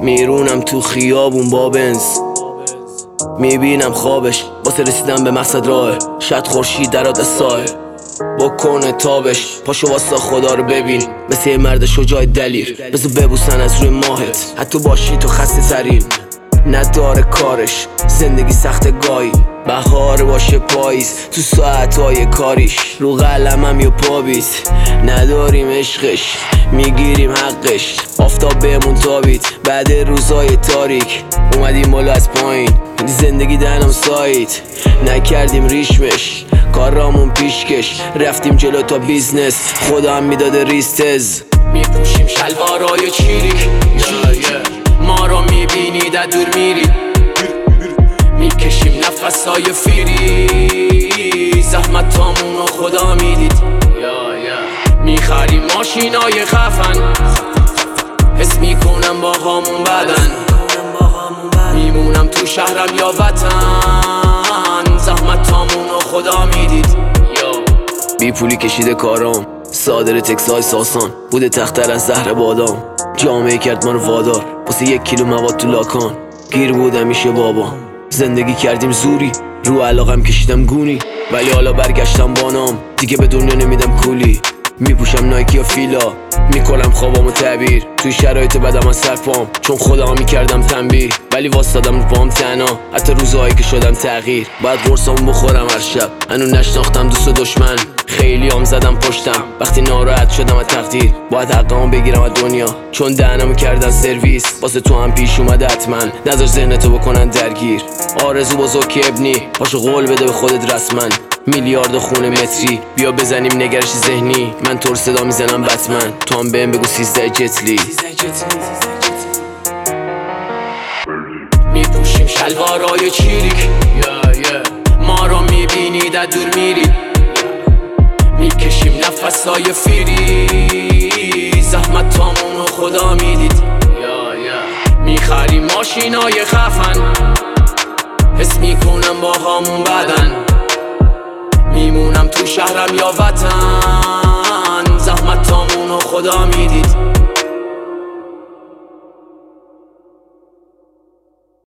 میرونم تو خیابون با بنز، میبینم خوابش واسه رسیدن به مقصد راه. شاید خورشید درات سایه بکنه تابش، پاشو واسه خدا رو ببین مثل یه مرد شجاع دلیر. بذار ببوسن از روی ماهت حتی باشی تو خسته ترین. نداره کارش زندگی سخت گاهی، بهار باشه پاییز تو ساعتهای کاریش. رو قلمم یا پابیت نداریم عشقش، میگیریم حقش. آفتاب بهمون تابید بعد روزهای تاریک، اومدیم بالا از پایین زندگی دهنم سایت. نکردیم ریشمش کارامون پیشکش، رفتیم جلو تا بیزنس خدا هم میداده ریستز. میپوشیم شلوارای چیریک، ما رو میبینید از دور میرید. میکشیم نفسای فیری، زحمت تامونو خدا میدید. میخریم ماشینای خفن، حس میکنم با هامون بدن. میمونم تو شهرم یا وطن، زحمت تامونو خدا میدید. بی پولی کشیده کارام، صادر تکسای ساسان بوده تختر از زهر بادام. جامعه کرد ما رو وادار واسه 1 کیلو مواد تو لاکان. گیر بودم میشه بابا، زندگی کردیم زوری، رو علاقم کشیدم گونی. ولی حالا برگشتم بانام، دیگه به دنیا نمیدم کولی. میپوشم نایکی یا فیلا، میکنم خوابامو تعبیر. توی شرایط بدم از سرپام چون خودم میکردم تنبیه. ولی واسدادم رو پام تنها حتی روزهایی که شدم تغییر. باید قرصامو بخورم هر شب، هنو نشناختم دوست و دشمن. خیلی هم زدم پشتم وقتی ناراحت شدم از تقدیر. باید حقمو بگیرم از دنیا چون دهنمو کردن سرویس. واسه تو هم پیش اومده حتما، نذار ذهنتو بکنن درگیر. آرزو بزرگ که ابنی پاشو قول بده به خودت رسما. میلیارد خونه متری بیا بزنیم نگرش ذهنی. من طور صدا میزنم بتمن، تو هم بهم بگو 13 جتلی. میپوشیم شلوارای چیریک، ما رو میبینید از دور میرید. میکشیم نفسای فیری، زحمت تامونو خدا میدید. میخریم ماشینای خفن، حس میکنم با هامون بدن. میمونم تو شهرم یا وطن، زحمت تامونو خدا میدید.